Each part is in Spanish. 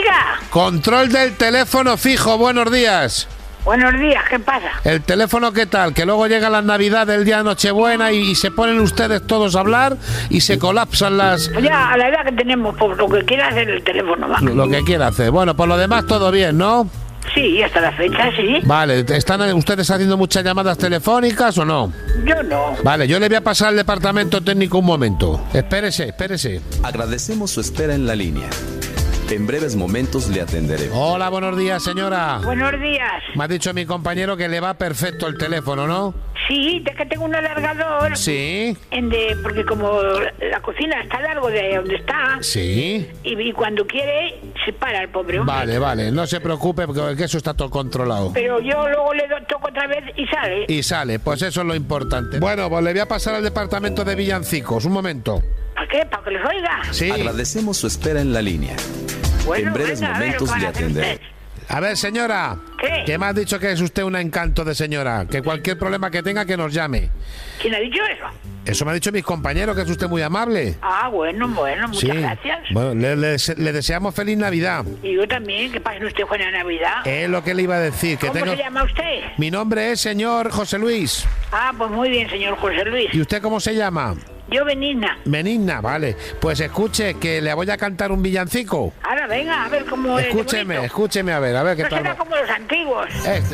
Diga. Control del teléfono fijo, buenos días. Buenos días, ¿qué pasa? ¿El teléfono qué tal? Que luego llega la Navidad del día de Nochebuena y se ponen ustedes todos a hablar y se colapsan las... Ya, a la edad que tenemos, por lo que quiera hacer el teléfono, va. Lo que quiera hacer. Bueno, por lo demás todo bien, ¿no? Sí, hasta la fecha, sí. Vale, ¿están ustedes haciendo muchas llamadas telefónicas o no? Yo no. Vale, yo le voy a pasar al departamento técnico un momento. Espérese. Agradecemos su espera en la línea. En breves momentos le atenderemos. Hola, buenos días, señora. Buenos días. Me ha dicho mi compañero que le va perfecto el teléfono, ¿no? Sí, es que tengo un alargador. Sí. Porque como la cocina está largo de donde está. Sí. Y cuando quiere, se para el pobre hombre. Vale, no se preocupe porque eso está todo controlado. Pero yo luego le toco otra vez y sale. Pues eso es lo importante. Bueno, pues le voy a pasar al departamento de villancicos. Un momento. ¿Para qué? ¿Para que les oiga? Sí. Agradecemos su espera en la línea. Bueno, En breves venga, momentos le atenderemos. A ver, señora. ¿Qué? Que me ha dicho que es usted un encanto de señora. Que cualquier problema que tenga, que nos llame. ¿Quién ha dicho eso? Eso me ha dicho mis compañeros, que es usted muy amable. Ah, bueno, muchas gracias. Bueno, le deseamos feliz Navidad. Y yo también, que pasen usted buena Navidad. Es lo que le iba a decir. Que ¿Cómo se llama usted? Mi nombre es señor José Luis. Ah, pues muy bien, señor José Luis. ¿Y usted cómo se llama? Yo, Benigna. Benigna, vale. Pues escuche, que le voy a cantar un villancico. Ahora, venga, a ver cómo es. Escúcheme, a ver qué No tal. será como los antiguos.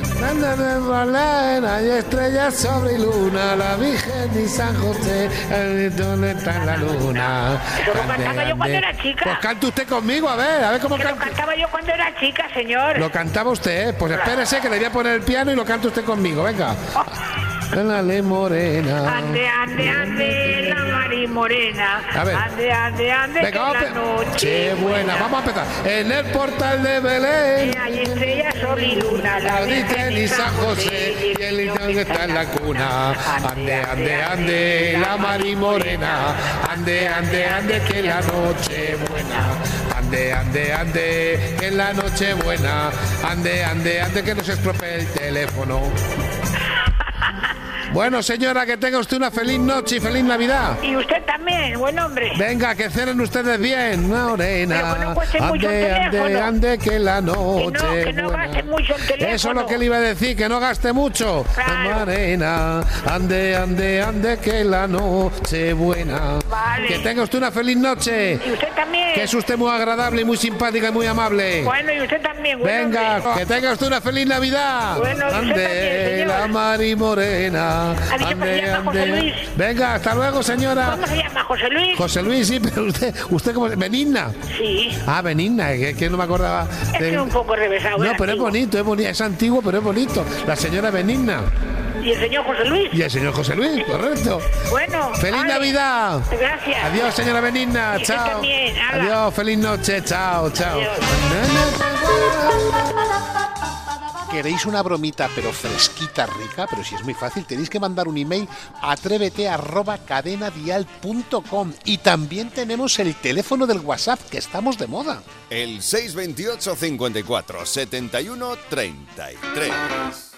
Hay estrellas sobre luna, la Virgen y San José, ¿dónde está la luna? Eso lo cantaba yo cuando era chica. Pues cante usted conmigo, a ver cómo Lo canta. cantaba yo cuando era chica, señor. Lo cantaba usted, ¿eh? Pues espérese que le voy a poner el piano y lo canta usted conmigo, venga. Ándale, morena. Ande, la Mari Morena. A ver. Ande, Venga, que vamos la noche Che, buena. Vamos a empezar. En el portal de Belén. hay estrellas, sol y luna, La Virgen y San José, y el niño que está en la cuna. Ande, la Mari Morena. Ande, que la noche buena. Ande, que la noche buena. Ande, que no se estropee el teléfono. Bueno, señora, que tenga usted una feliz noche y feliz Navidad. Y usted también, buen hombre. Venga, que cenen ustedes bien, morena. Pero que no cueste mucho el teléfono. Ande, que la noche Que no buena. gaste mucho el teléfono. Eso es lo que le iba a decir, que no gaste mucho. Claro. Morena, ande, que la noche buena. Vale. Que tenga usted una feliz noche. Y usted también. Que es usted muy agradable y muy simpática y muy amable. Bueno, y usted también, buen Venga, hombre. que tenga usted una feliz Navidad. Bueno, y usted también, señor. la Mari Morena. ¿Ha dicho que se llama José Luis? Venga, hasta luego, señora. ¿Cómo se llama, José Luis? José Luis, sí, pero usted ¿cómo se llama? Benigna. Sí. Ah, Benigna, que no me acordaba. Es que es un poco revesado. No, era pero antiguo. es bonito, es antiguo, pero es bonito. La señora Benigna. ¿Y el señor José Luis? Y el señor José Luis, correcto. Bueno. ¡Feliz vale. Navidad! Gracias. Adiós, señora Benigna. Y usted Chao. también, hala. Adiós, feliz noche. Chao. Adiós. ¿Queréis una bromita pero fresquita, rica? Pero si es muy fácil, tenéis que mandar un email a atrévete@cadenadial.com. Y también tenemos el teléfono del WhatsApp, que estamos de moda. El 628 54 71 33.